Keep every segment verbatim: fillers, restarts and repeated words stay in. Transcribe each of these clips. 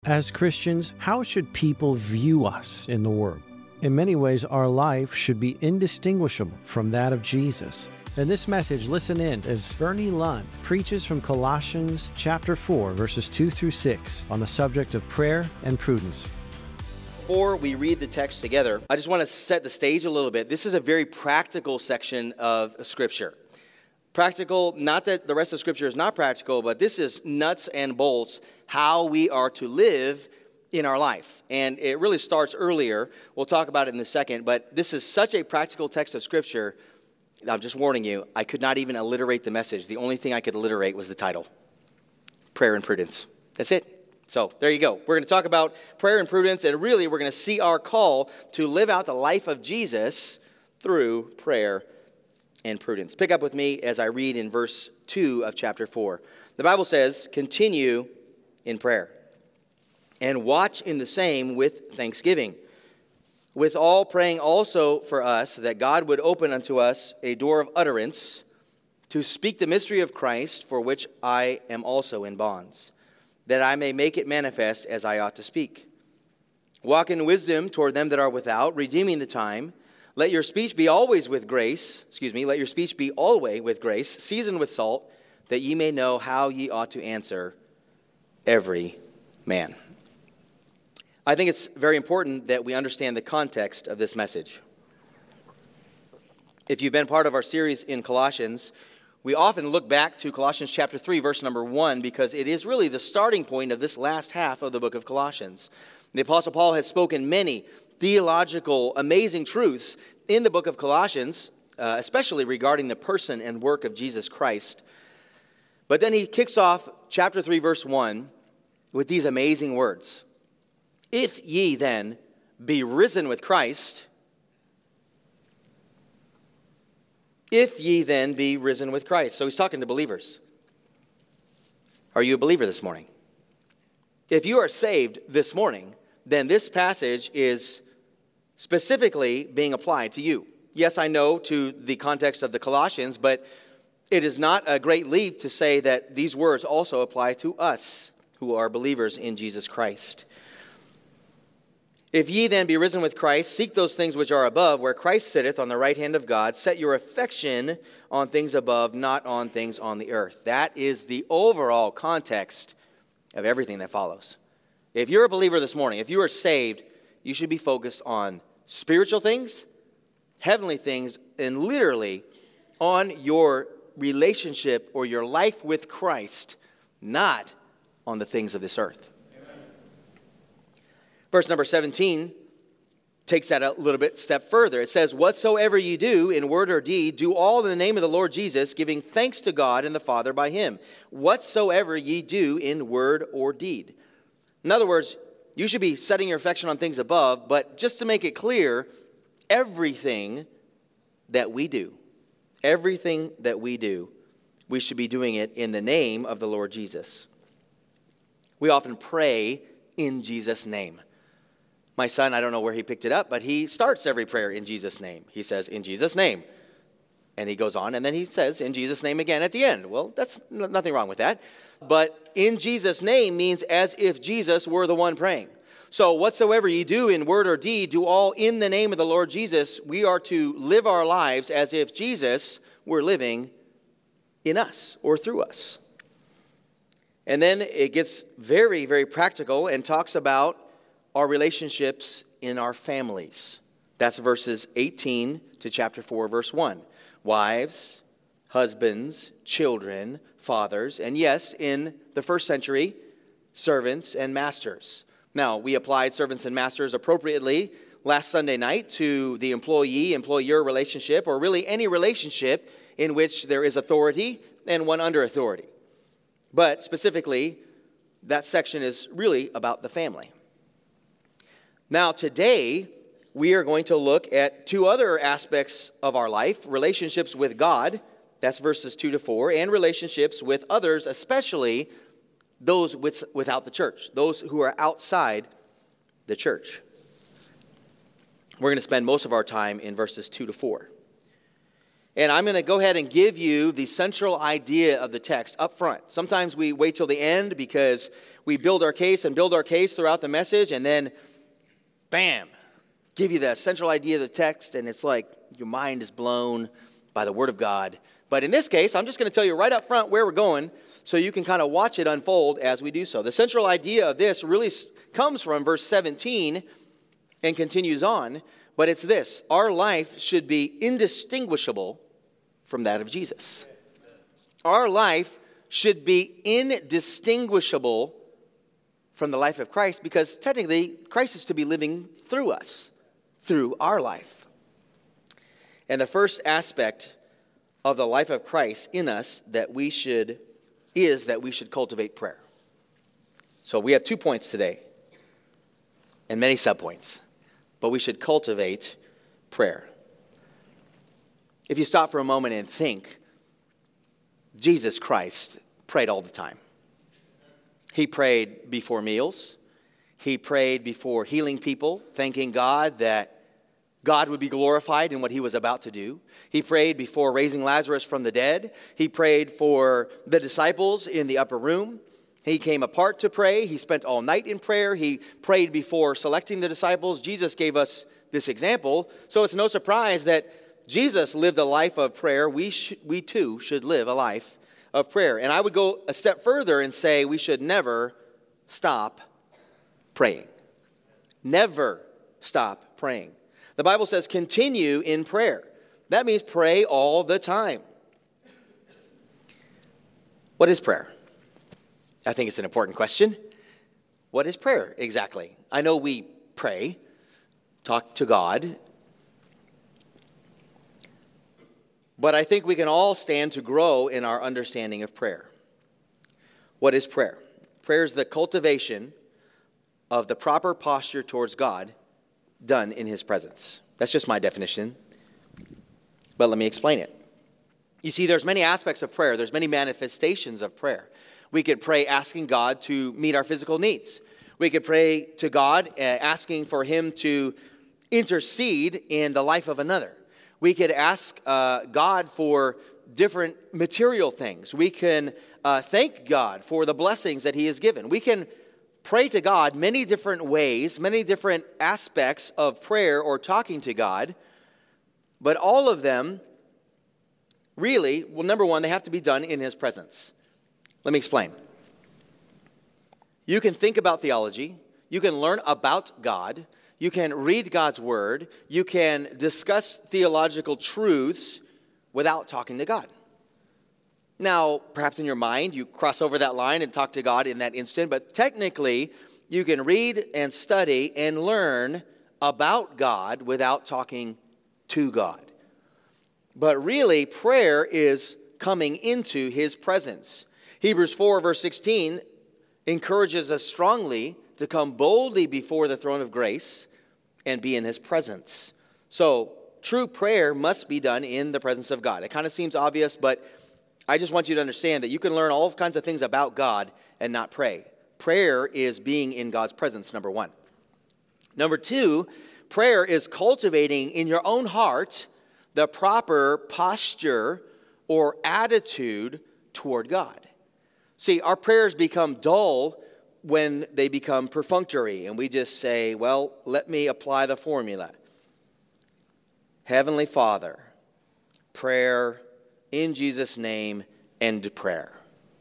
As Christians, how should people view us in the world? In many ways, our life should be indistinguishable from that of Jesus. In this message, listen in as Bernie Lund preaches from Colossians chapter four, verses two through six, on the subject of prayer and prudence. Before we read the text together, I just want to set the stage a little bit. This is a very practical section of Scripture. Practical, not that the rest of Scripture is not practical, but this is nuts and bolts, how we are to live in our life. And it really starts earlier. We'll talk about it in a second, but this is such a practical text of Scripture. I'm just warning you, I could not even alliterate the message. The only thing I could alliterate was the title, Prayer and Prudence. That's it. So there you go. We're going to talk about prayer and prudence, and really we're going to see our call to live out the life of Jesus through prayer and prudence. Pick up with me as I read in verse two of chapter four. The Bible says, continue in prayer, and watch in the same with thanksgiving. With all praying also for us, that God would open unto us a door of utterance, to speak the mystery of Christ, for which I am also in bonds, that I may make it manifest as I ought to speak. Walk in wisdom toward them that are without, redeeming the time. Let your speech be always with grace, excuse me, let your speech be always with grace, seasoned with salt, that ye may know how ye ought to answer every man. I think it's very important that we understand the context of this message. If you've been part of our series in Colossians, we often look back to Colossians chapter three, verse number one, because it is really the starting point of this last half of the book of Colossians. The Apostle Paul has spoken many theological, amazing truths in the book of Colossians, uh, especially regarding the person and work of Jesus Christ. But then he kicks off chapter three, verse one, with these amazing words. If ye then be risen with Christ, if ye then be risen with Christ. So he's talking to believers. Are you a believer this morning? If you are saved this morning, then this passage is specifically being applied to you. Yes, I know to the context of the Colossians, but it is not a great leap to say that these words also apply to us who are believers in Jesus Christ. If ye then be risen with Christ, seek those things which are above, where Christ sitteth on the right hand of God. Set your affection on things above, not on things on the earth. That is the overall context of everything that follows. If you're a believer this morning, if you are saved, you should be focused on spiritual things, heavenly things, and literally on your relationship or your life with Christ, not on the things of this earth. Amen. Verse number seventeen takes that a little bit step further. It says, whatsoever ye do in word or deed, do all in the name of the Lord Jesus, giving thanks to God and the Father by him. Whatsoever ye do in word or deed. In other words, you should be setting your affection on things above, but just to make it clear, everything that we do, everything that we do, we should be doing it in the name of the Lord Jesus. We often pray in Jesus' name. My son, I don't know where he picked it up, but he starts every prayer in Jesus' name. He says, in Jesus' name. And he goes on, and then he says, in Jesus' name again at the end. Well, that's n- nothing wrong with that. But in Jesus' name means as if Jesus were the one praying. So whatsoever ye do in word or deed, do all in the name of the Lord Jesus. We are to live our lives as if Jesus were living in us or through us. And then it gets very, very practical and talks about our relationships in our families. That's verses eighteen to chapter four, verse one. Wives, husbands, children, fathers, and yes, in the first century, servants and masters. Now, we applied servants and masters appropriately last Sunday night to the employee-employer relationship, or really any relationship in which there is authority and one under authority. But specifically, that section is really about the family. Now, today, we are going to look at two other aspects of our life, relationships with God, that's verses two to four, and relationships with others, especially those with, without the church, those who are outside the church. We're going to spend most of our time in verses two to four. And I'm going to go ahead and give you the central idea of the text up front. Sometimes we wait till the end because we build our case and build our case throughout the message, and then, bam, give you the central idea of the text, and it's like your mind is blown by the Word of God. But in this case, I'm just going to tell you right up front where we're going so you can kind of watch it unfold as we do so. The central idea of this really comes from verse seventeen and continues on, but it's this: our life should be indistinguishable from that of Jesus. Our life should be indistinguishable from the life of Christ, because technically Christ is to be living through us, through our life. And the first aspect of the life of Christ in us that we should is that we should cultivate prayer. So we have two points today and many subpoints, but we should cultivate prayer. If you stop for a moment and think, Jesus Christ prayed all the time. He prayed before meals. He prayed before healing people, thanking God that God would be glorified in what he was about to do. He prayed before raising Lazarus from the dead. He prayed for the disciples in the upper room. He came apart to pray. He spent all night in prayer. He prayed before selecting the disciples. Jesus gave us this example. So it's no surprise that Jesus lived a life of prayer. We, sh- we too should live a life of prayer. And I would go a step further and say we should never stop praying. Never stop praying. The Bible says continue in prayer. That means pray all the time. What is prayer? I think it's an important question. What is prayer exactly? I know we pray, talk to God, but I think we can all stand to grow in our understanding of prayer. What is prayer? Prayer is the cultivation of the proper posture towards God done in his presence. That's just my definition, but let me explain it. You see, there's many aspects of prayer. There's many manifestations of prayer. We could pray asking God to meet our physical needs. We could pray to God uh, asking for him to intercede in the life of another. We could ask uh, God for different material things. We can uh, thank God for the blessings that he has given. We can pray to God many different ways, many different aspects of prayer or talking to God, but all of them really, well, number one, they have to be done in his presence. Let me explain. You can think about theology. You can learn about God. You can read God's word. You can discuss theological truths without talking to God. Now, perhaps in your mind, you cross over that line and talk to God in that instant, but technically, you can read and study and learn about God without talking to God. But really, prayer is coming into his presence. Hebrews four, verse sixteen, encourages us strongly to come boldly before the throne of grace and be in his presence. So, true prayer must be done in the presence of God. It kind of seems obvious, but I just want you to understand that you can learn all kinds of things about God and not pray. Prayer is being in God's presence, number one. Number two, prayer is cultivating in your own heart the proper posture or attitude toward God. See, our prayers become dull when they become perfunctory, and we just say, well, let me apply the formula. Heavenly Father, prayer, in Jesus' name, end prayer.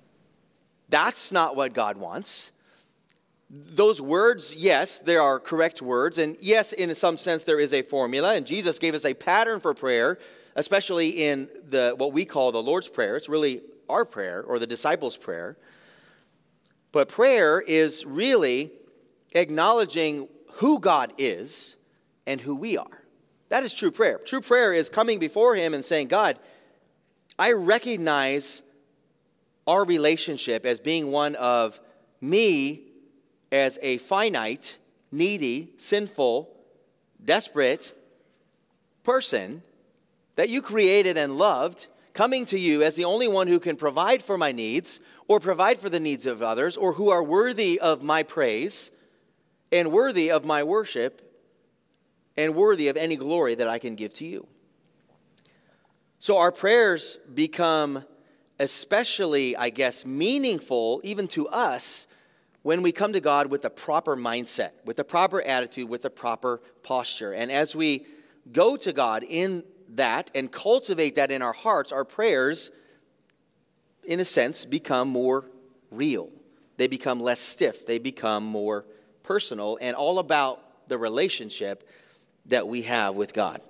That's not what God wants. Those words, yes, they are correct words. And yes, in some sense, there is a formula. And Jesus gave us a pattern for prayer, especially in the what we call the Lord's Prayer. It's really our prayer or the disciples' prayer. But prayer is really acknowledging who God is and who we are. That is true prayer. True prayer is coming before him and saying, God, I recognize our relationship as being one of me as a finite, needy, sinful, desperate person that you created and loved, coming to you as the only one who can provide for my needs or provide for the needs of others, or who are worthy of my praise and worthy of my worship and worthy of any glory that I can give to you. So our prayers become especially, I guess, meaningful even to us when we come to God with the proper mindset, with the proper attitude, with the proper posture. And as we go to God in that and cultivate that in our hearts, our prayers, in a sense, become more real. They become less stiff. They become more personal and all about the relationship that we have with God.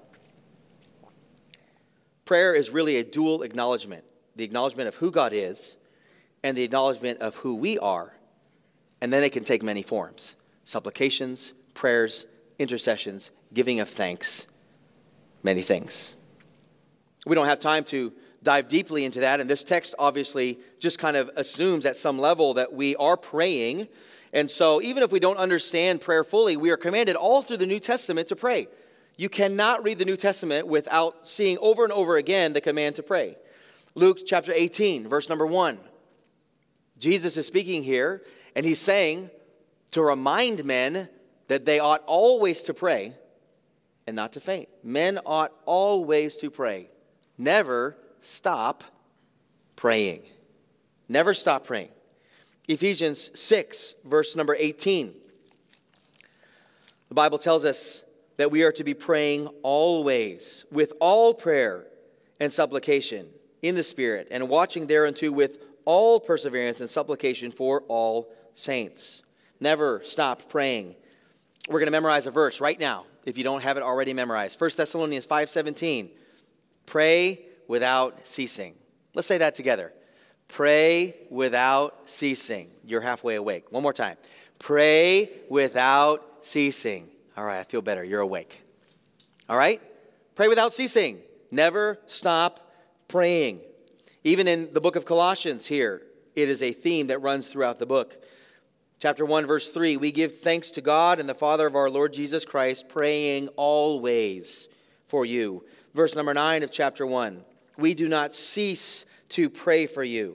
Prayer is really a dual acknowledgement. The acknowledgement of who God is and the acknowledgement of who we are. And then it can take many forms. Supplications, prayers, intercessions, giving of thanks, many things. We don't have time to dive deeply into that, and this text obviously just kind of assumes at some level that we are praying. And so even if we don't understand prayer fully, we are commanded all through the New Testament to pray. You cannot read the New Testament without seeing over and over again the command to pray. Luke chapter eighteen, verse number one. Jesus is speaking here, and he's saying to remind men that they ought always to pray and not to faint. Men ought always to pray. Never stop praying. Never stop praying. Ephesians six, verse number eighteen. The Bible tells us that we are to be praying always with all prayer and supplication in the Spirit, and watching thereunto with all perseverance and supplication for all saints. Never stop praying. We're going to memorize a verse right now, if you don't have it already memorized. First Thessalonians five seventeen. Pray without ceasing. Let's say that together. Pray without ceasing. You're halfway awake. One more time. Pray without ceasing. All right, I feel better. You're awake. All right? Pray without ceasing. Never stop praying. Even in the book of Colossians here, it is a theme that runs throughout the book. Chapter one, verse three, we give thanks to God and the Father of our Lord Jesus Christ, praying always for you. Verse number nine of chapter one, we do not cease to pray for you.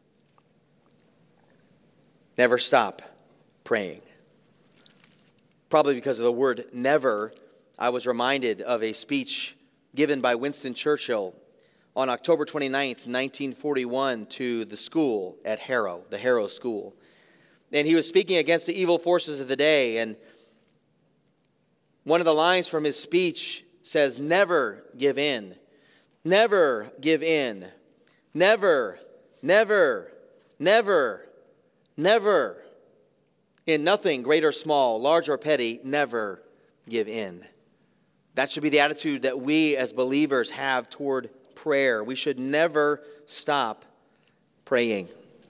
Never stop praying. Probably because of the word never, I was reminded of a speech given by Winston Churchill on October twenty-ninth, nineteen forty-one, to the school at Harrow, the Harrow School. And he was speaking against the evil forces of the day. And one of the lines from his speech says, never give in. Never give in. Never, never, never, never. In nothing, great or small, large or petty, never give in. That should be the attitude that we as believers have toward prayer. We should never stop praying.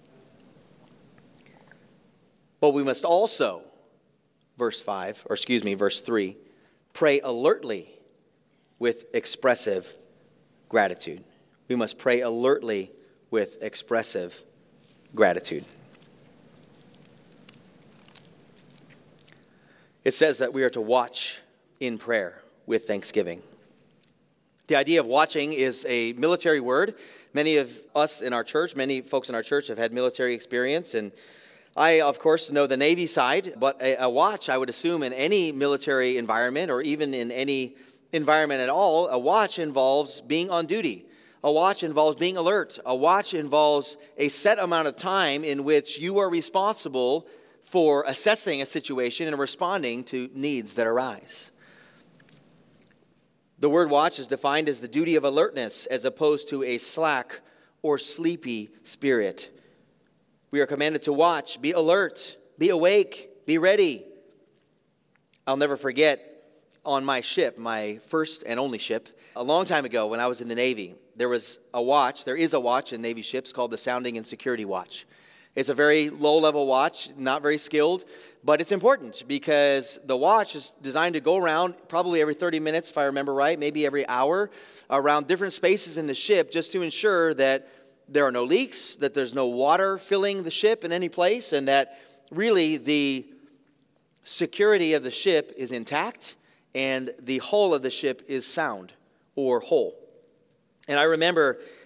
But we must also, verse five, or excuse me, verse three, pray alertly with expressive gratitude. We must pray alertly with expressive gratitude. It says that we are to watch in prayer with thanksgiving. The idea of watching is a military word. Many of us in our church, many folks in our church have had military experience, and I, of course, know the Navy side, but a, a watch, I would assume, in any military environment or even in any environment at all, a watch involves being on duty. A watch involves being alert. A watch involves a set amount of time in which you are responsible for assessing a situation and responding to needs that arise. The word watch is defined as the duty of alertness as opposed to a slack or sleepy spirit. We are commanded to watch, be alert, be awake, be ready. I'll never forget on my ship, my first and only ship, a long time ago when I was in the Navy, there was a watch, there is a watch in Navy ships called the Sounding and Security Watch. It's a very low-level watch, not very skilled, but it's important because the watch is designed to go around probably every thirty minutes, if I remember right, maybe every hour, around different spaces in the ship just to ensure that there are no leaks, that there's no water filling the ship in any place, and that really the security of the ship is intact and the hull of the ship is sound or whole. And I remember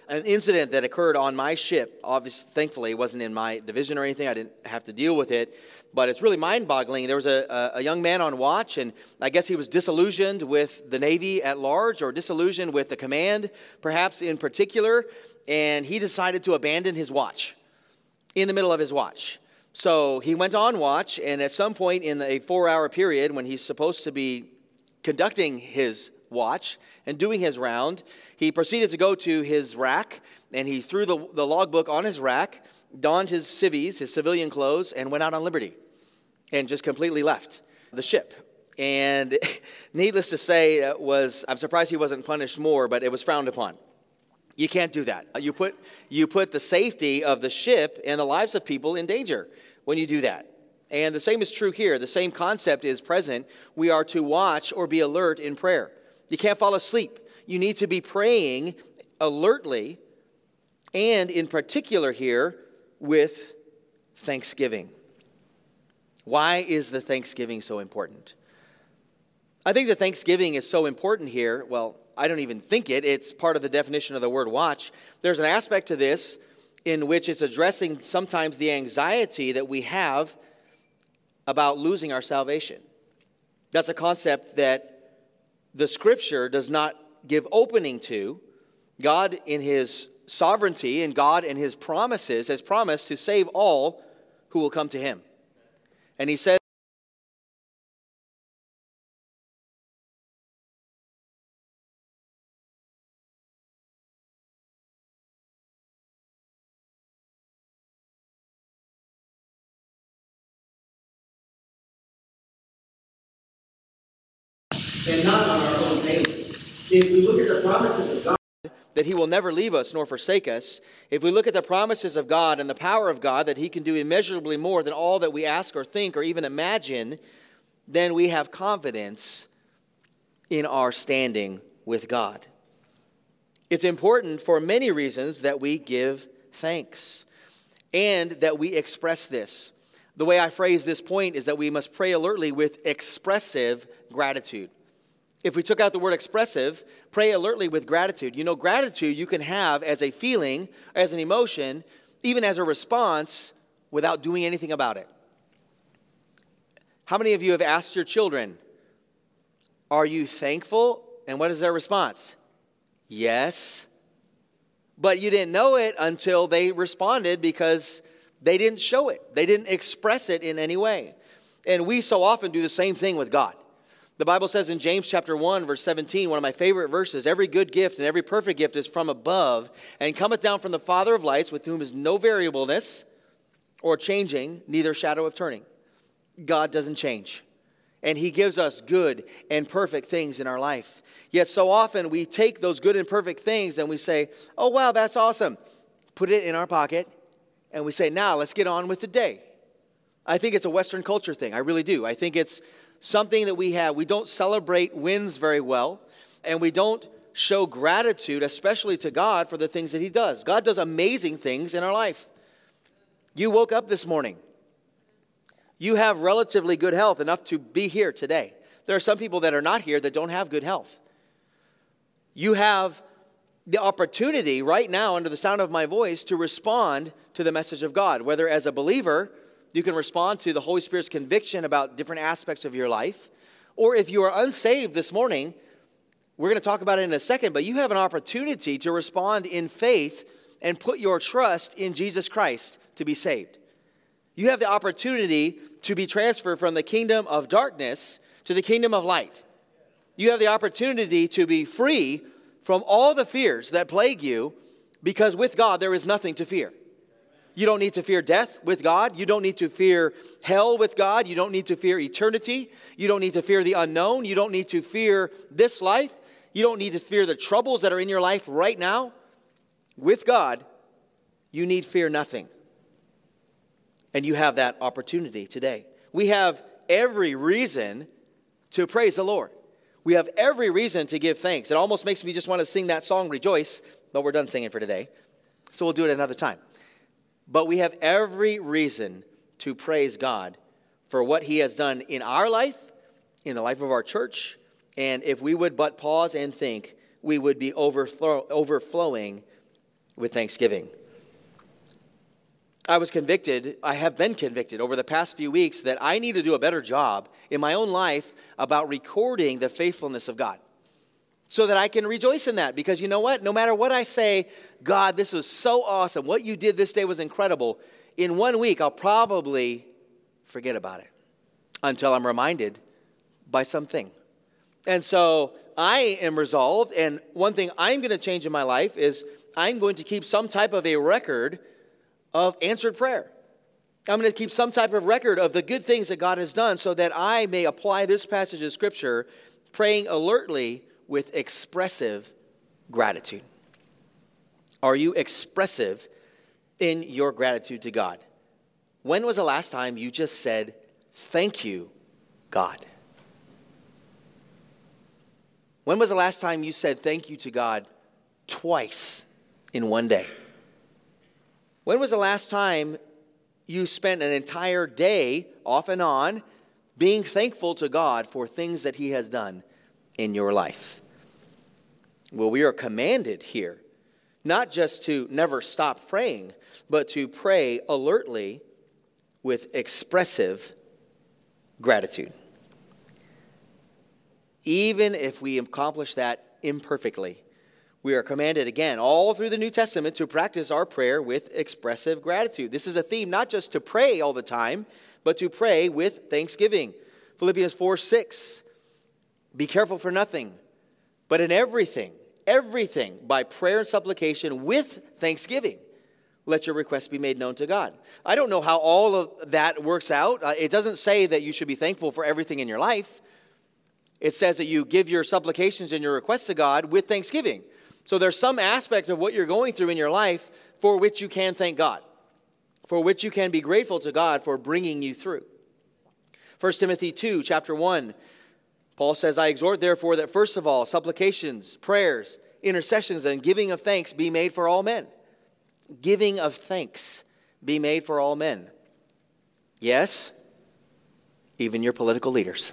an incident that occurred on my ship. Obviously, thankfully, it wasn't in my division or anything. I didn't have to deal with it. But it's really mind-boggling. There was a, a, a young man on watch, and I guess he was disillusioned with the Navy at large, or disillusioned with the command, perhaps in particular, and he decided to abandon his watch in the middle of his watch. So he went on watch, and at some point in a four-hour period when he's supposed to be conducting his watch and doing his round, he proceeded to go to his rack, and he threw the, the logbook on his rack, donned his civvies, his civilian clothes, and went out on liberty, and just completely left the ship. And needless to say, it was I'm surprised he wasn't punished more, but it was frowned upon. You can't do that. You put you put the safety of the ship and the lives of people in danger when you do that. And the same is true here. The same concept is present. We are to watch or be alert in prayer. You can't fall asleep. You need to be praying alertly, and in particular here with thanksgiving. Why is the thanksgiving so important? I think the thanksgiving is so important here. Well, I don't even think it. It's part of the definition of the word watch. There's an aspect to this in which it's addressing sometimes the anxiety that we have about losing our salvation. That's a concept that the Scripture does not give opening to. God in His sovereignty and God in His promises has promised to save all who will come to Him. And He says, and not on our own name. If we look at the promises of God, that He will never leave us nor forsake us, if we look at the promises of God and the power of God, that He can do immeasurably more than all that we ask or think or even imagine, then we have confidence in our standing with God. It's important for many reasons that we give thanks and that we express this. The way I phrase this point is that we must pray alertly with expressive gratitude. If we took out the word expressive, pray alertly with gratitude. You know, gratitude you can have as a feeling, as an emotion, even as a response without doing anything about it. How many of you have asked your children, are you thankful? And what is their response? Yes. But you didn't know it until they responded because they didn't show it. They didn't express it in any way. And we so often do the same thing with God. The Bible says in James chapter one, verse seventeen, one of my favorite verses, every good gift and every perfect gift is from above and cometh down from the Father of lights, with whom is no variableness or changing, neither shadow of turning. God doesn't change. And He gives us good and perfect things in our life. Yet so often we take those good and perfect things and we say, oh, wow, that's awesome. Put it in our pocket and we say, now let's get on with the day. I think it's a Western culture thing. I really do. I think it's something that we have. We don't celebrate wins very well, and we don't show gratitude, especially to God, for the things that He does. God does amazing things in our life. You woke up this morning. You have relatively good health, enough to be here today. There are some people that are not here that don't have good health. You have the opportunity right now, under the sound of my voice, to respond to the message of God, whether as a believer, you can respond to the Holy Spirit's conviction about different aspects of your life. Or if you are unsaved this morning, we're going to talk about it in a second, but you have an opportunity to respond in faith and put your trust in Jesus Christ to be saved. You have the opportunity to be transferred from the kingdom of darkness to the kingdom of light. You have the opportunity to be free from all the fears that plague you, because with God there is nothing to fear. You don't need to fear death with God. You don't need to fear hell with God. You don't need to fear eternity. You don't need to fear the unknown. You don't need to fear this life. You don't need to fear the troubles that are in your life right now. With God, you need fear nothing. And you have that opportunity today. We have every reason to praise the Lord. We have every reason to give thanks. It almost makes me just want to sing that song, Rejoice, but we're done singing for today. So we'll do it another time. But we have every reason to praise God for what He has done in our life, in the life of our church. And if we would but pause and think, we would be overflow, overflowing with thanksgiving. I was convicted, I have been convicted over the past few weeks that I need to do a better job in my own life about recording the faithfulness of God so that I can rejoice in that. Because you know what? No matter what I say, God, this was so awesome. What you did this day was incredible. In one week, I'll probably forget about it until I'm reminded by something. And so I am resolved, and one thing I'm going to change in my life is I'm going to keep some type of a record of answered prayer. I'm going to keep some type of record of the good things that God has done so that I may apply this passage of Scripture, praying alertly with expressive gratitude. Are you expressive in your gratitude to God? When was the last time you just said, "Thank you, God"? When was the last time you said thank you to God twice in one day? When was the last time you spent an entire day off and on being thankful to God for things that He has done in your life? Well, we are commanded here not just to never stop praying, but to pray alertly with expressive gratitude. Even if we accomplish that imperfectly, we are commanded again all through the New Testament to practice our prayer with expressive gratitude. This is a theme not just to pray all the time, but to pray with thanksgiving. Philippians four six, be careful for nothing, but in everything, everything by prayer and supplication with thanksgiving, let your requests be made known to God. I don't know how all of that works out. Uh, it doesn't say that you should be thankful for everything in your life. It says that you give your supplications and your requests to God with thanksgiving. So there's some aspect of what you're going through in your life for which you can thank God, for which you can be grateful to God for bringing you through. First Timothy two, chapter one, Paul says, I exhort therefore that first of all, supplications, prayers, intercessions, and giving of thanks be made for all men. Giving of thanks be made for all men. Yes, even your political leaders.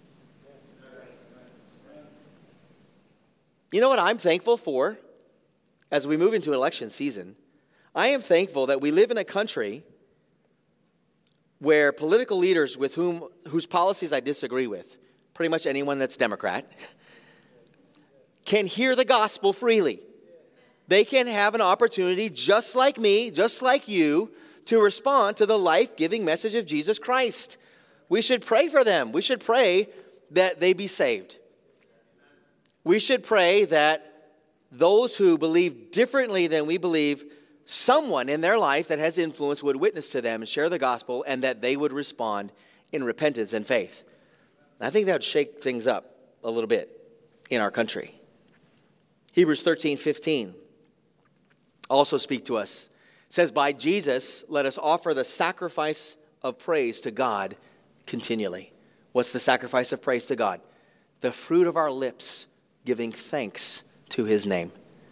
You know what I'm thankful for as we move into election season? I am thankful that we live in a country where political leaders with whom whose policies I disagree with, pretty much anyone that's Democrat, can hear the gospel freely. They can have an opportunity, just like me, just like you, to respond to the life-giving message of Jesus Christ. We should pray for them. We should pray that they be saved. We should pray that those who believe differently than we believe, someone in their life that has influence would witness to them and share the gospel, and that they would respond in repentance and faith. I think that would shake things up a little bit in our country. Hebrews thirteen fifteen also speak to us. It says, by Jesus, let us offer the sacrifice of praise to God continually. What's the sacrifice of praise to God? The fruit of our lips, giving thanks to His name.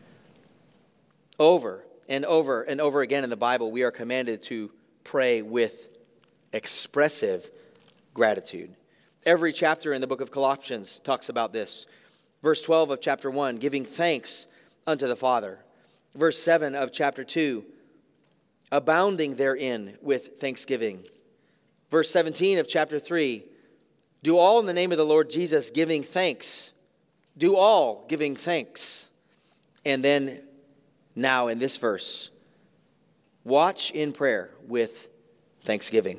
Over and over and over again in the Bible, we are commanded to pray with expressive gratitude. Every chapter in the book of Colossians talks about this. Verse twelve of chapter one, giving thanks unto the Father. Verse seven of chapter two, abounding therein with thanksgiving. Verse seventeen of chapter three, do all in the name of the Lord Jesus, giving thanks. Do all giving thanks. And then now in this verse, watch in prayer with thanksgiving.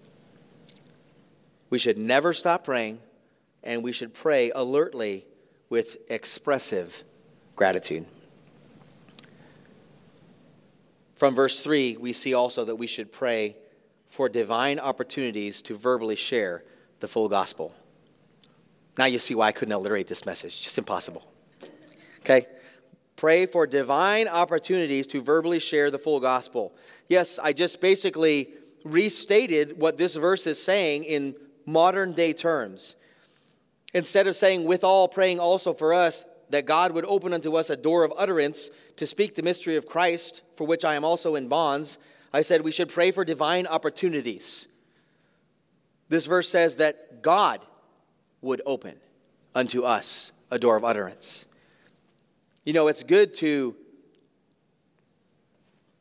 We should never stop praying, and we should pray alertly with expressive gratitude. From verse three, we see also that we should pray for divine opportunities to verbally share the full gospel. Now you see why I couldn't alliterate this message. Just impossible. Okay? Pray for divine opportunities to verbally share the full gospel. Yes, I just basically restated what this verse is saying in modern day terms. Instead of saying, withal praying also for us, that God would open unto us a door of utterance to speak the mystery of Christ, for which I am also in bonds, I said we should pray for divine opportunities. This verse says that God would open unto us a door of utterance. You know, it's good to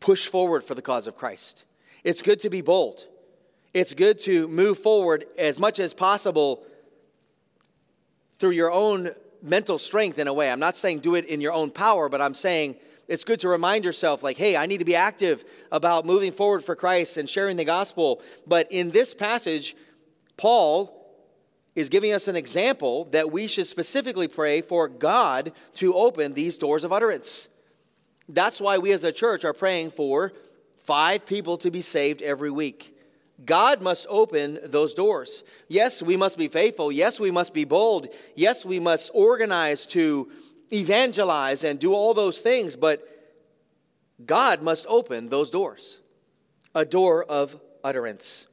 push forward for the cause of Christ. It's good to be bold. It's good to move forward as much as possible through your own mental strength in a way. I'm not saying do it in your own power, but I'm saying it's good to remind yourself like, hey, I need to be active about moving forward for Christ and sharing the gospel. But in this passage, Paul is giving us an example that we should specifically pray for God to open these doors of utterance. That's why we as a church are praying for five people to be saved every week. God must open those doors. Yes, we must be faithful. Yes, we must be bold. Yes, we must organize to evangelize and do all those things, but God must open those doors. A door of utterance.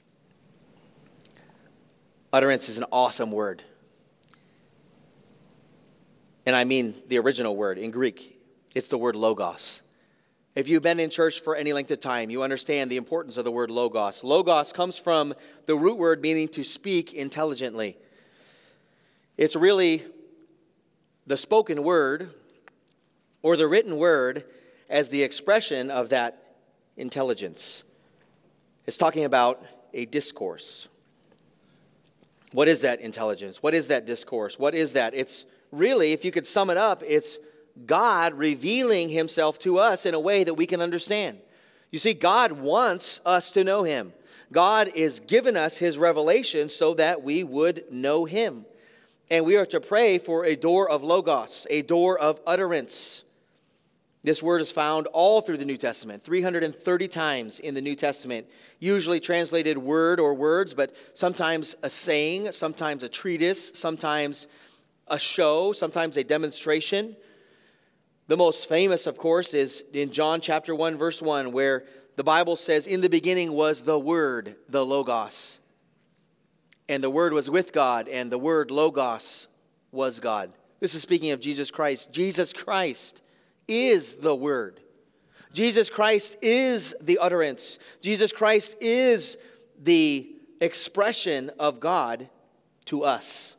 Utterance is an awesome word. And I mean the original word in Greek. It's the word logos. If you've been in church for any length of time, you understand the importance of the word logos. Logos comes from the root word meaning to speak intelligently. It's really the spoken word or the written word as the expression of that intelligence. It's talking about a discourse. What is that intelligence? What is that discourse? What is that? It's really, if you could sum it up, it's God revealing himself to us in a way that we can understand. You see, God wants us to know him. God is giving us his revelation so that we would know him. And we are to pray for a door of logos, a door of utterance. This word is found all through the New Testament, three hundred thirty times in the New Testament, usually translated word or words, but sometimes a saying, sometimes a treatise, sometimes a show, sometimes a demonstration. The most famous, of course, is in John chapter one, verse one, where the Bible says, in the beginning was the Word, the Logos. And the Word was with God, and the Word, Logos, was God. This is speaking of Jesus Christ. Jesus Christ is the Word. Jesus Christ is the utterance. Jesus Christ is the expression of God to us.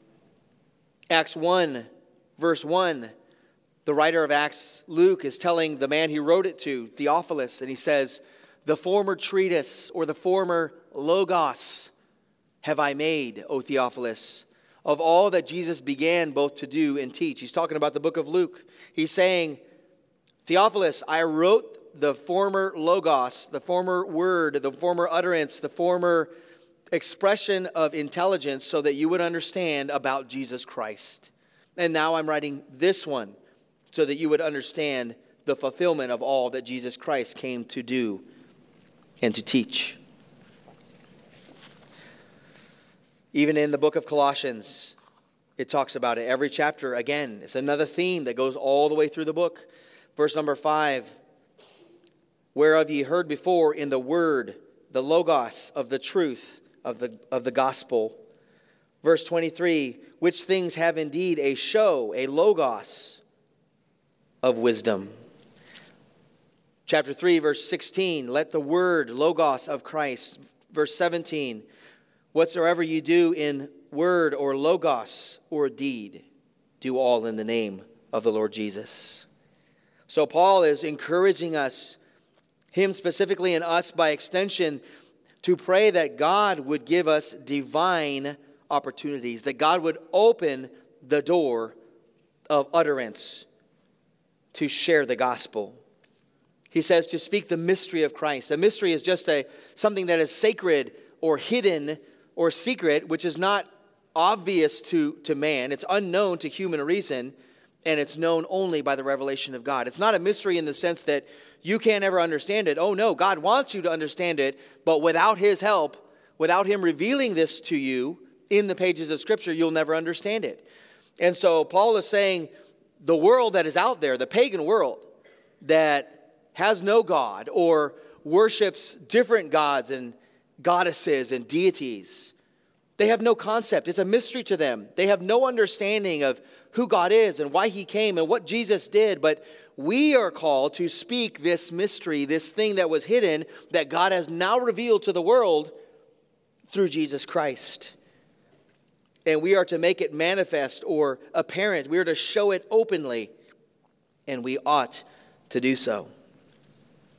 Acts one, verse one, the writer of Acts, Luke, is telling the man he wrote it to, Theophilus, and he says, the former treatise or the former logos have I made, O Theophilus, of all that Jesus began both to do and teach. He's talking about the book of Luke. He's saying, Theophilus, I wrote the former logos, the former word, the former utterance, the former expression of intelligence so that you would understand about Jesus Christ. And now I'm writing this one so that you would understand the fulfillment of all that Jesus Christ came to do and to teach. Even in the book of Colossians, it talks about it. Every chapter, again, it's another theme that goes all the way through the book. Verse number five, whereof ye heard before in the word, the logos of the truth of the, of the gospel. Verse twenty-three, which things have indeed a show, a logos of wisdom. Chapter three, verse sixteen, let the word, logos of Christ. Verse seventeen, whatsoever you do in word or logos or deed, do all in the name of the Lord Jesus. So Paul is encouraging us, him specifically and us by extension, to pray that God would give us divine opportunities, that God would open the door of utterance to share the gospel. He says to speak the mystery of Christ. A mystery is just a something that is sacred or hidden or secret, which is not obvious to, to man. It's unknown to human reason, and it's known only by the revelation of God. It's not a mystery in the sense that you can't ever understand it. Oh no, God wants you to understand it, but without his help, without him revealing this to you in the pages of Scripture, you'll never understand it. And so Paul is saying the world that is out there, the pagan world that has no God or worships different gods and goddesses and deities, they have no concept. It's a mystery to them. They have no understanding of who God is and why he came and what Jesus did. But we are called to speak this mystery, this thing that was hidden, that God has now revealed to the world through Jesus Christ. And we are to make it manifest or apparent. We are to show it openly, and we ought to do so.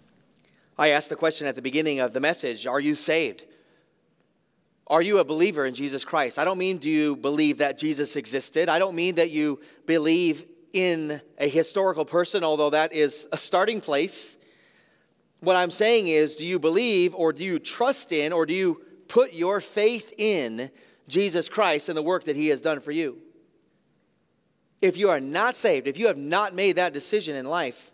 I asked the question at the beginning of the message, are you saved? Are you a believer in Jesus Christ? I don't mean do you believe that Jesus existed. I don't mean that you believe in a historical person, although that is a starting place. What I'm saying is, do you believe or do you trust in or do you put your faith in Jesus Christ and the work that he has done for you? If you are not saved, if you have not made that decision in life,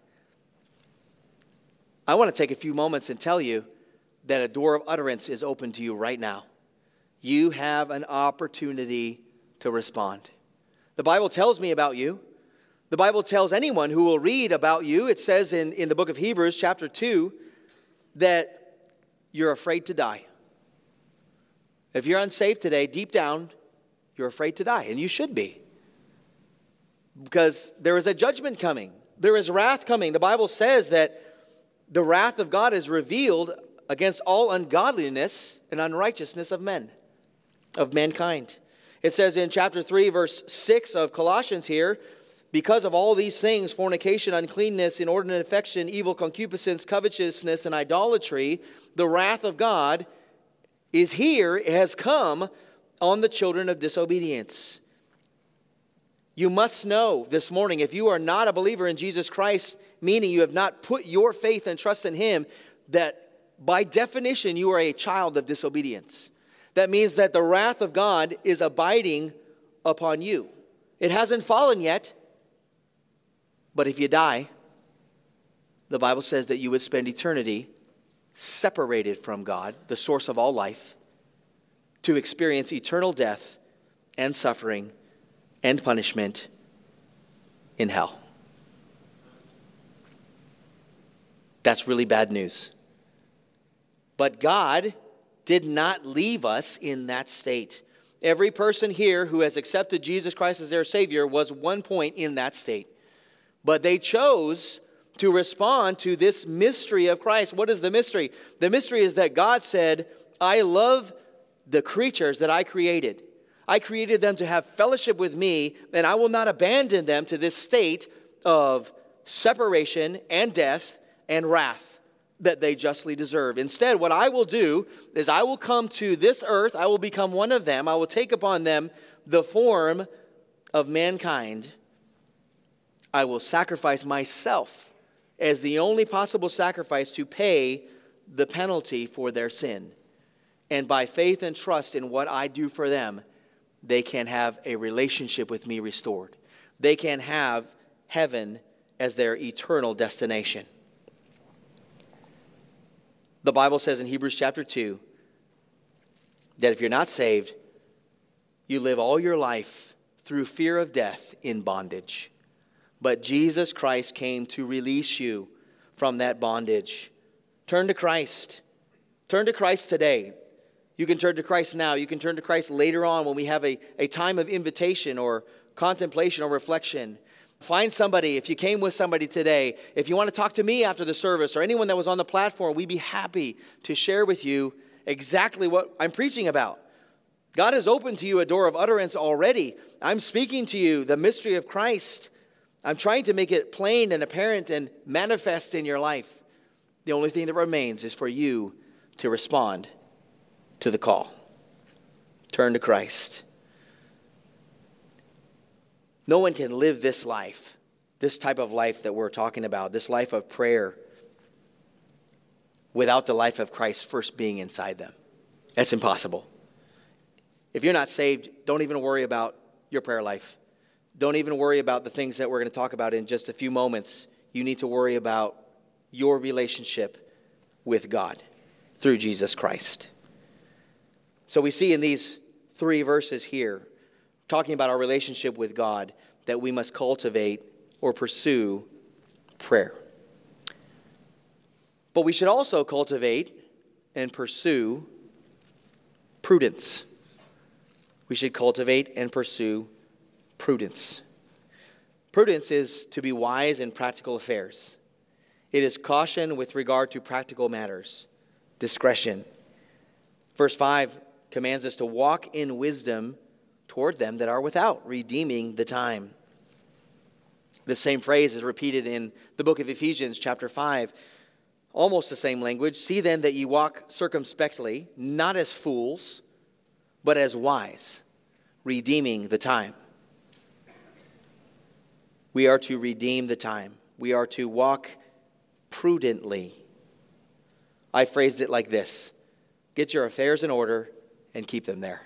I want to take a few moments and tell you that a door of utterance is open to you right now. You have an opportunity to respond. The Bible tells me about you. The Bible tells anyone who will read about you, it says in, in the book of Hebrews chapter two, that you're afraid to die. If you're unsaved today, deep down, you're afraid to die, and you should be. Because there is a judgment coming. There is wrath coming. The Bible says that the wrath of God is revealed against all ungodliness and unrighteousness of men, of mankind. It says in chapter three, verse six of Colossians here, because of all these things, fornication, uncleanness, inordinate affection, evil concupiscence, covetousness, and idolatry, the wrath of God is here, it has come on the children of disobedience. You must know this morning, if you are not a believer in Jesus Christ, meaning you have not put your faith and trust in him, that by definition you are a child of disobedience. That means that the wrath of God is abiding upon you. It hasn't fallen yet, but if you die, the Bible says that you would spend eternity separated from God, the source of all life, to experience eternal death and suffering and punishment in hell. That's really bad news. But God did not leave us in that state. Every person here who has accepted Jesus Christ as their Savior was one point in that state. But they chose to respond to this mystery of Christ. What is the mystery? The mystery is that God said, I love the creatures that I created. I created them to have fellowship with me, and I will not abandon them to this state of separation and death and wrath that they justly deserve. Instead, what I will do is I will come to this earth. I will become one of them. I will take upon them the form of mankind. I will sacrifice myself as the only possible sacrifice to pay the penalty for their sin. And by faith and trust in what I do for them, they can have a relationship with me restored. They can have heaven as their eternal destination. The Bible says in Hebrews chapter two that if you're not saved, you live all your life through fear of death in bondage. But Jesus Christ came to release you from that bondage. Turn to Christ. Turn to Christ today. You can turn to Christ now. You can turn to Christ later on when we have a, a time of invitation or contemplation or reflection. Find somebody. If you came with somebody today, if you want to talk to me after the service or anyone that was on the platform, we'd be happy to share with you exactly what I'm preaching about. God has opened to you a door of utterance already. I'm speaking to you the mystery of Christ. I'm trying to make it plain and apparent and manifest in your life. The only thing that remains is for you to respond to the call. Turn to Christ. No one can live this life, this type of life that we're talking about, this life of prayer, without the life of Christ first being inside them. That's impossible. If you're not saved, don't even worry about your prayer life. Don't even worry about the things that we're going to talk about in just a few moments. You need to worry about your relationship with God through Jesus Christ. So we see in these three verses here, talking about our relationship with God, that we must cultivate or pursue prayer. But we should also cultivate and pursue prudence. We should cultivate and pursue prudence. Prudence is to be wise in practical affairs. It is caution with regard to practical matters, discretion. Verse five commands us to walk in wisdom toward them that are without, redeeming the time. The same phrase is repeated in the book of Ephesians chapter five. Almost the same language. See then that ye walk circumspectly, not as fools, but as wise, redeeming the time. We are to redeem the time. We are to walk prudently. I phrased it like this: get your affairs in order and keep them there.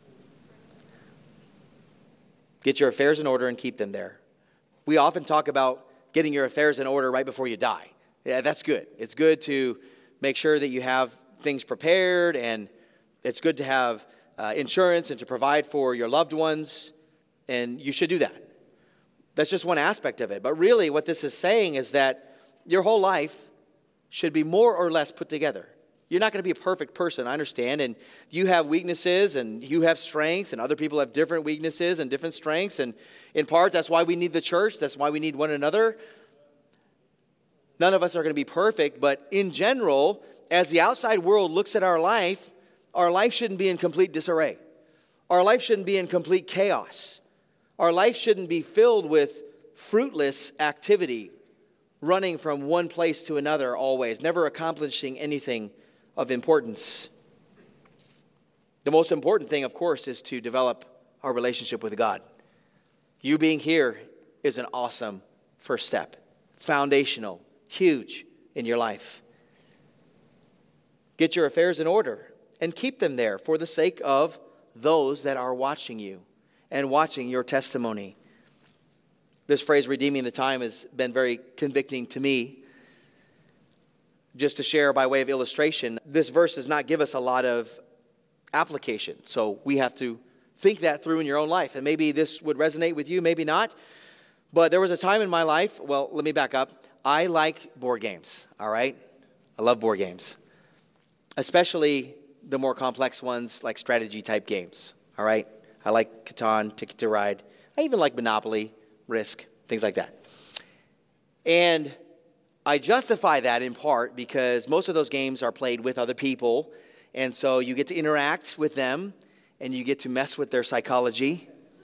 Get your affairs in order and keep them there. We often talk about getting your affairs in order right before you die. Yeah, that's good. It's good to make sure that you have things prepared, and it's good to have uh, insurance and to provide for your loved ones, and you should do that. That's just one aspect of it. But really what this is saying is that your whole life should be more or less put together. You're not going to be a perfect person, I understand, and you have weaknesses and you have strengths, and other people have different weaknesses and different strengths, and in part that's why we need the church, that's why we need one another. None of us are going to be perfect, but in general, as the outside world looks at our life, our life shouldn't be in complete disarray. Our life shouldn't be in complete chaos. Our life shouldn't be filled with fruitless activity, running from one place to another always, never accomplishing anything of importance. The most important thing, of course, is to develop our relationship with God. You being here is an awesome first step. It's foundational, huge in your life. Get your affairs in order and keep them there for the sake of those that are watching you and watching your testimony. This phrase, redeeming the time, has been very convicting to me. Just to share by way of illustration, this verse does not give us a lot of application. So we have to think that through in your own life. And maybe this would resonate with you, maybe not. But there was a time in my life, well, let me back up. I like board games, all right? I love board games. Especially the more complex ones like strategy type games, all right? I like Catan, Ticket to Ride. I even like Monopoly, Risk, things like that. And I justify that in part because most of those games are played with other people, and so you get to interact with them, and you get to mess with their psychology.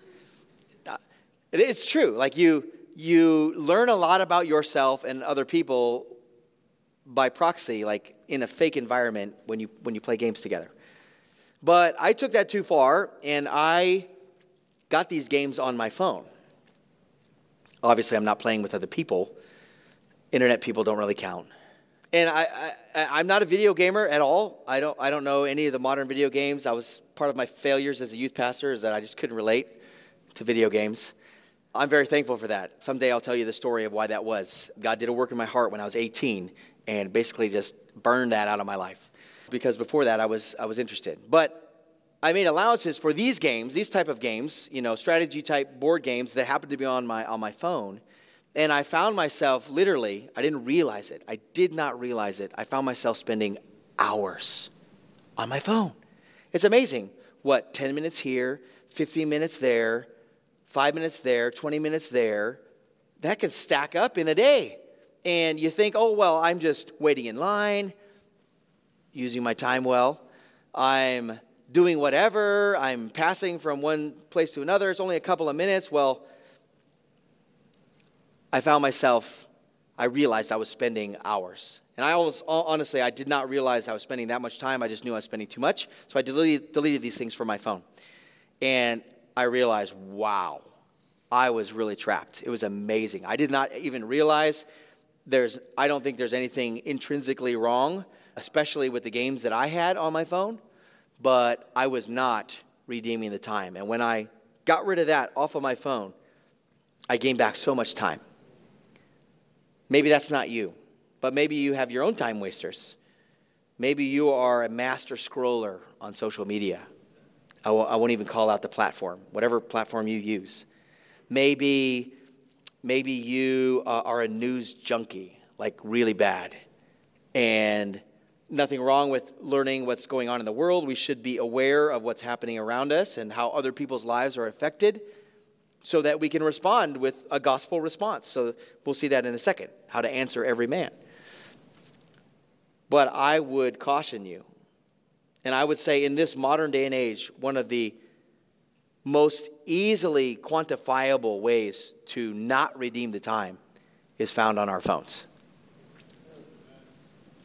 It's true. Like you, you learn a lot about yourself and other people by proxy, like in a fake environment when you when you play games together. But I took that too far, and I got these games on my phone. Obviously, I'm not playing with other people. Internet people don't really count. And I, I, I'm not a video gamer at all. I don't, I don't know any of the modern video games. I was part of my failures as a youth pastor is that I just couldn't relate to video games. I'm very thankful for that. Someday I'll tell you the story of why that was. God did a work in my heart when I was eighteen and basically just burned that out of my life. Because before that I was I was interested. But I made allowances for these games, these type of games, you know, strategy type board games that happened to be on my on my phone. And I found myself literally, I didn't realize it. I did not realize it. I found myself spending hours on my phone. It's amazing what, ten minutes here, fifteen minutes there, five minutes there, twenty minutes there, that can stack up in a day. And you think, oh, well, I'm just waiting in line, using my time well. I'm doing whatever. I'm passing from one place to another. It's only a couple of minutes. Well, I found myself, I realized I was spending hours. And I almost, honestly, I did not realize I was spending that much time. I just knew I was spending too much. So I deleted, deleted these things from my phone. And I realized, wow, I was really trapped. It was amazing. I did not even realize there's, I don't think there's anything intrinsically wrong, especially with the games that I had on my phone. But I was not redeeming the time. And when I got rid of that off of my phone, I gained back so much time. Maybe that's not you, but maybe you have your own time wasters. Maybe you are a master scroller on social media. I, w- I won't even call out the platform, whatever platform you use. Maybe, maybe you uh, are a news junkie, like really bad. And nothing wrong with learning what's going on in the world. We should be aware of what's happening around us and how other people's lives are affected, so that we can respond with a gospel response. So we'll see that in a second, how to answer every man. But I would caution you, and I would say in this modern day and age, one of the most easily quantifiable ways to not redeem the time is found on our phones.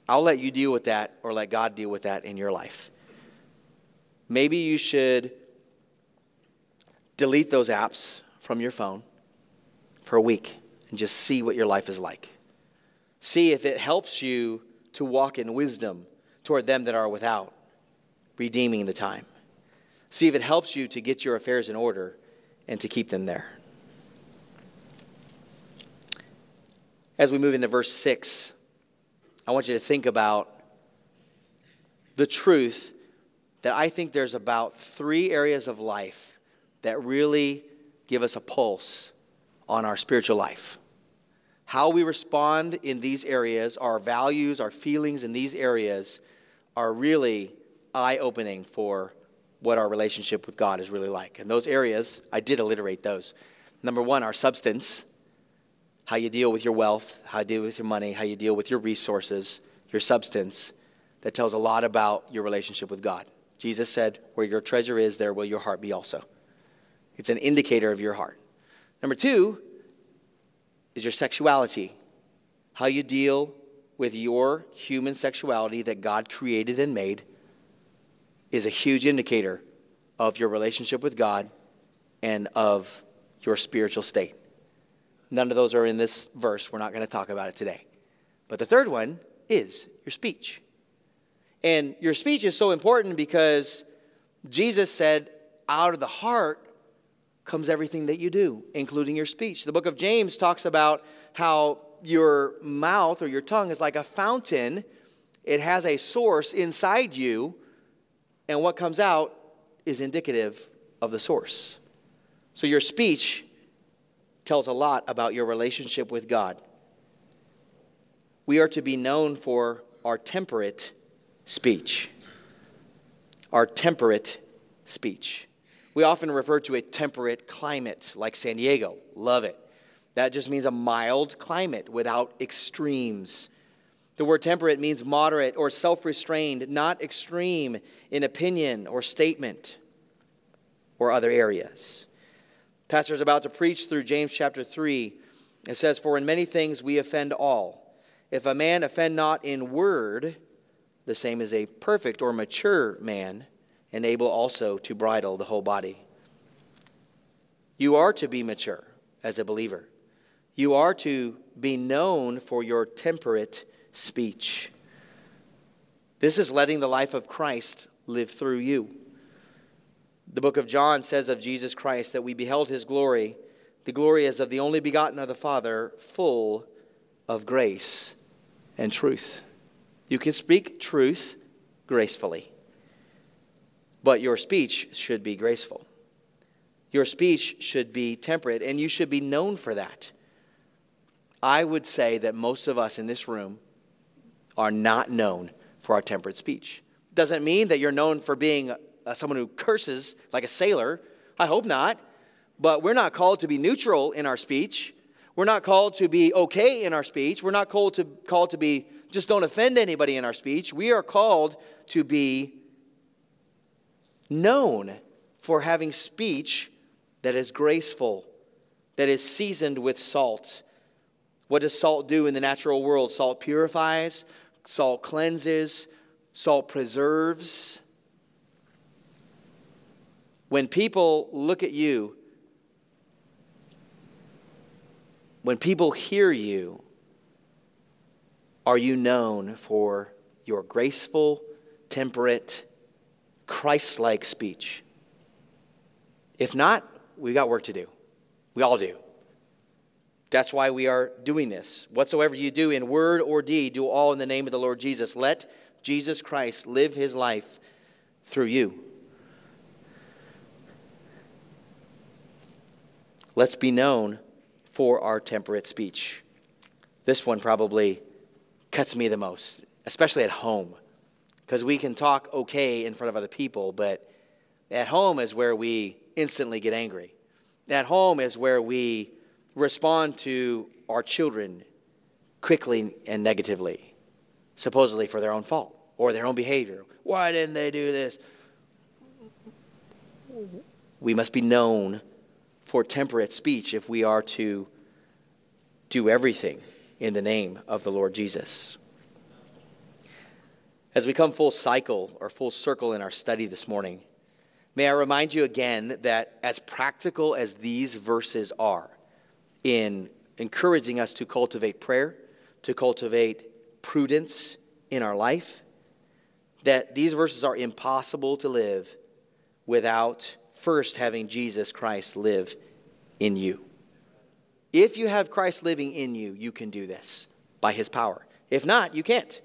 I'll let you deal with that or let God deal with that in your life. Maybe you should delete those apps from your phone for a week and just see what your life is like. See if it helps you to walk in wisdom toward them that are without, redeeming the time. See if it helps you to get your affairs in order and to keep them there. As we move into verse six, I want you to think about the truth that I think there's about three areas of life that really give us a pulse on our spiritual life. How we respond in these areas, our values, our feelings in these areas are really eye-opening for what our relationship with God is really like. And those areas, I did alliterate those. Number one, our substance. How you deal with your wealth, how you deal with your money, how you deal with your resources, your substance. That tells a lot about your relationship with God. Jesus said, where your treasure is, there will your heart be also. It's an indicator of your heart. Number two is your sexuality. How you deal with your human sexuality that God created and made is a huge indicator of your relationship with God and of your spiritual state. None of those are in this verse. We're not going to talk about it today. But the third one is your speech. And your speech is so important because Jesus said, out of the heart comes everything that you do, including your speech. The book of James talks about how your mouth or your tongue is like a fountain. It has a source inside you, and what comes out is indicative of the source. So your speech tells a lot about your relationship with God. We are to be known for our temperate speech. Our temperate speech. We often refer to a temperate climate like San Diego. Love it. That just means a mild climate without extremes. The word temperate means moderate or self-restrained, not extreme in opinion or statement or other areas. Pastor's about to preach through James chapter three. It says, for in many things we offend all. If a man offend not in word, the same is a perfect or mature man, and able also to bridle the whole body. You are to be mature as a believer. You are to be known for your temperate speech. This is letting the life of Christ live through you. The book of John says of Jesus Christ that we beheld his glory. The glory is of the only begotten of the Father, full of grace and truth. You can speak truth gracefully, but your speech should be graceful. Your speech should be temperate, and you should be known for that. I would say that most of us in this room are not known for our temperate speech. Doesn't mean that you're known for being uh, someone who curses like a sailor. I hope not. But we're not called to be neutral in our speech. We're not called to be okay in our speech. We're not called to called to be just don't offend anybody in our speech. We are called to be known for having speech that is graceful, that is seasoned with salt. What does salt do in the natural world? Salt purifies, salt cleanses, salt preserves. When people look at you, when people hear you, are you known for your graceful, temperate, Christ-like speech? If not, we got work to do. We all do. That's why we are doing this. Whatsoever you do in word or deed, do all in the name of the Lord Jesus. Let Jesus Christ live his life through you. Let's be known for our temperate speech. This one probably cuts me the most, especially at home, because we can talk okay in front of other people, but at home is where we instantly get angry. At home is where we respond to our children quickly and negatively, supposedly for their own fault or their own behavior. Why didn't they do this? We must be known for temperate speech if we are to do everything in the name of the Lord Jesus. As we come full cycle or full circle in our study this morning, may I remind you again that as practical as these verses are in encouraging us to cultivate prayer, to cultivate prudence in our life, that these verses are impossible to live without first having Jesus Christ live in you. If you have Christ living in you, you can do this by his power. If not, you can't.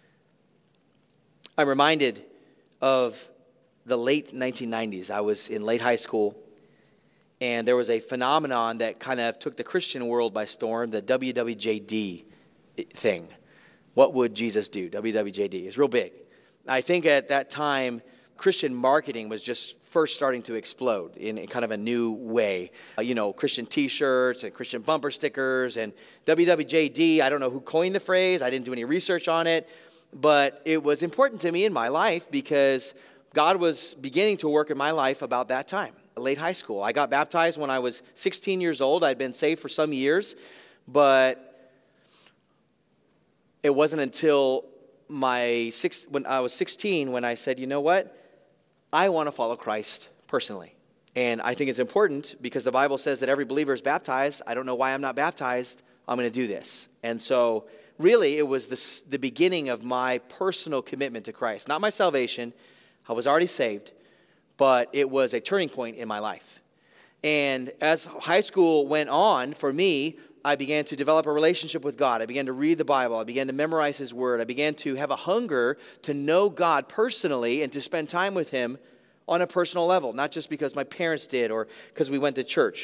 I'm reminded of the late nineteen nineties. I was in late high school, and there was a phenomenon that kind of took the Christian world by storm, the W W J D thing. What would Jesus do? W W J D. It's real big. I think at that time, Christian marketing was just first starting to explode in, in kind of a new way. Uh, you know, Christian t-shirts and Christian bumper stickers and W W J D. I don't know who coined the phrase. I didn't do any research on it. But it was important to me in my life because God was beginning to work in my life about that time, late high school. I got baptized when I was sixteen years old. I'd been saved for some years, but it wasn't until my six, when I was sixteen when I said, you know what? I want to follow Christ personally. And I think it's important because the Bible says that every believer is baptized. I don't know why I'm not baptized. I'm going to do this. And so really, it was the, the beginning of my personal commitment to Christ. Not my salvation. I was already saved. But it was a turning point in my life. And as high school went on, for me, I began to develop a relationship with God. I began to read the Bible. I began to memorize his word. I began to have a hunger to know God personally and to spend time with him on a personal level. Not just because my parents did or because we went to church.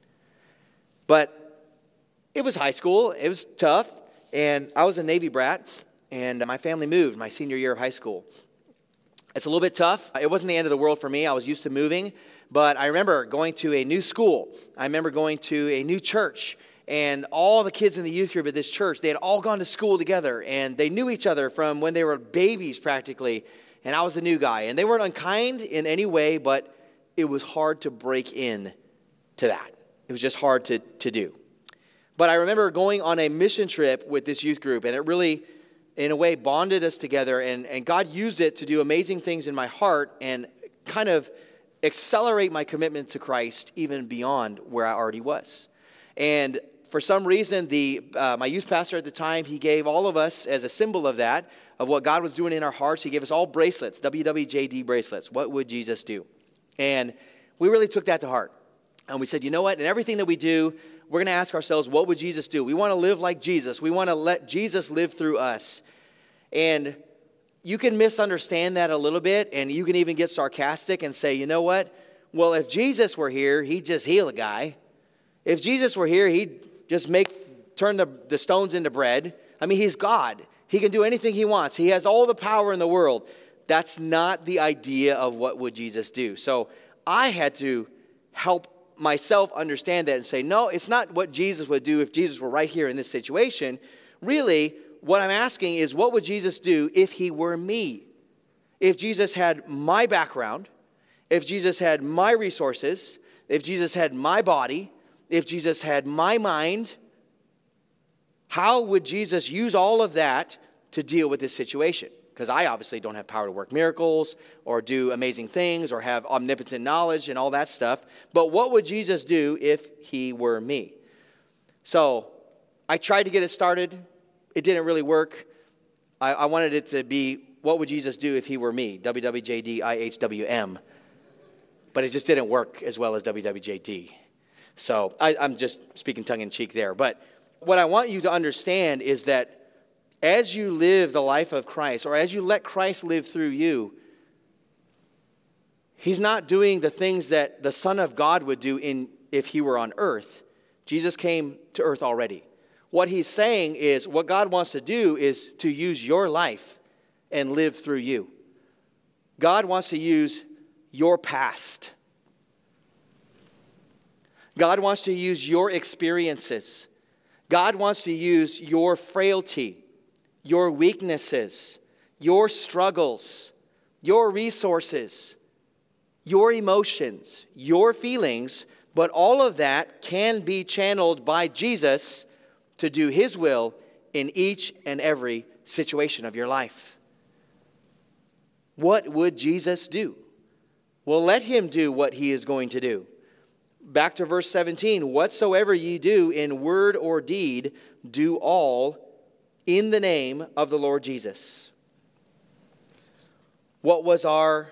But it was high school. It was tough. And I was a Navy brat, and my family moved my senior year of high school. It's a little bit tough. It wasn't the end of the world for me. I was used to moving, but I remember going to a new school. I remember going to a new church, and all the kids in the youth group at this church, they had all gone to school together, and they knew each other from when they were babies practically, and I was the new guy. And they weren't unkind in any way, but it was hard to break in to that. It was just hard to, to do. But I remember going on a mission trip with this youth group, and it really, in a way, bonded us together, and, and God used it to do amazing things in my heart and kind of accelerate my commitment to Christ even beyond where I already was. And for some reason, the uh, my youth pastor at the time, he gave all of us, as a symbol of that, of what God was doing in our hearts, he gave us all bracelets, W W J D bracelets. What would Jesus do? And we really took that to heart. And we said, you know what? In everything that we do, we're going to ask ourselves, what would Jesus do? We want to live like Jesus. We want to let Jesus live through us. And you can misunderstand that a little bit, and you can even get sarcastic and say, you know what? Well, if Jesus were here, he'd just heal a guy. If Jesus were here, he'd just make turn the, the stones into bread. I mean, he's God. He can do anything he wants. He has all the power in the world. That's not the idea of what would Jesus do. So I had to help myself understand that and say, no, it's not what Jesus would do if Jesus were right here in this situation. Really, what I'm asking is, what would Jesus do if he were me? If Jesus had my background, if Jesus had my resources, if Jesus had my body, if Jesus had my mind, how would Jesus use all of that to deal with this situation? Because I obviously don't have power to work miracles or do amazing things or have omnipotent knowledge and all that stuff. But what would Jesus do if he were me? So I tried to get it started. It didn't really work. I, I wanted it to be, what would Jesus do if he were me? W W J D I H W M. But it just didn't work as well as W W J D. So I, I'm just speaking tongue-in-cheek there. But what I want you to understand is that as you live the life of Christ, or as you let Christ live through you, he's not doing the things that the Son of God would do in if he were on earth. Jesus came to earth already. What he's saying is what God wants to do is to use your life and live through you. God wants to use your past. God wants to use your experiences. God wants to use your frailty, your weaknesses, your struggles, your resources, your emotions, your feelings, but all of that can be channeled by Jesus to do his will in each and every situation of your life. What would Jesus do? Well, let him do what he is going to do. Back to verse seventeen. Whatsoever ye do in word or deed, do all in the name of the Lord Jesus. What was our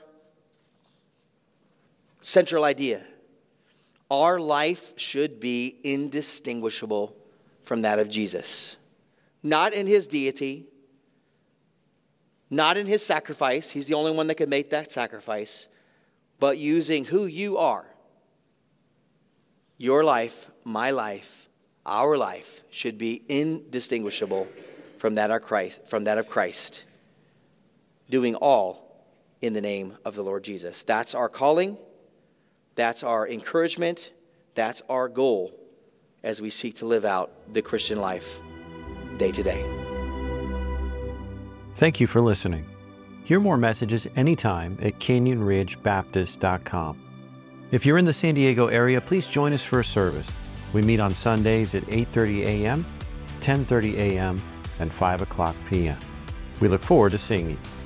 central idea? Our life should be indistinguishable from that of Jesus. Not in his deity, not in his sacrifice. He's the only one that could make that sacrifice. But using who you are. Your life, my life, our life should be indistinguishable from that of Christ, from that of Christ. Doing all in the name of the Lord Jesus. That's our calling. That's our encouragement. That's our goal as we seek to live out the Christian life day to day. Thank you for listening. Hear more messages anytime at canyon ridge baptist dot com. If you're in the San Diego area, please join us for a service. We meet on Sundays at eight thirty a.m., ten thirty a.m., and five o'clock p.m. We look forward to seeing you.